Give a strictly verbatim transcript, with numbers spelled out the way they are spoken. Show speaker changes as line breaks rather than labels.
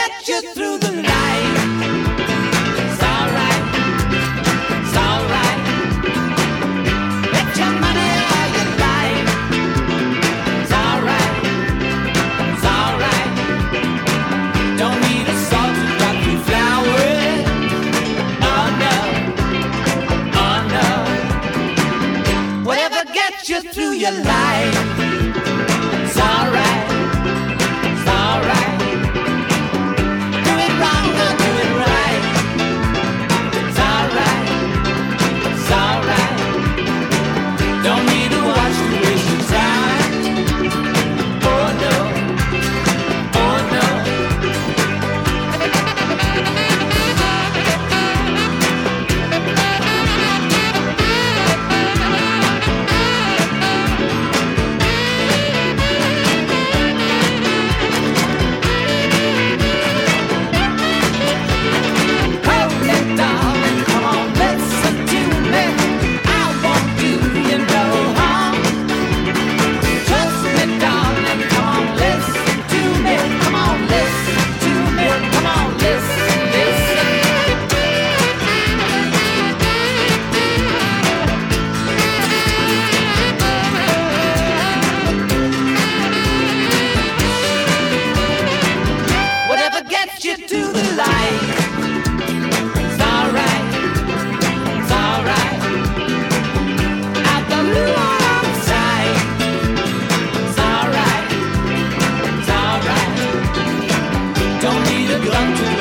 get you through the night. It's alright, it's alright. Bet your money all your life. It's alright, it's alright. Don't need a salt to drop you flowers. Oh no, oh no. Whatever gets you through your life. It's alright. Don't need a gun to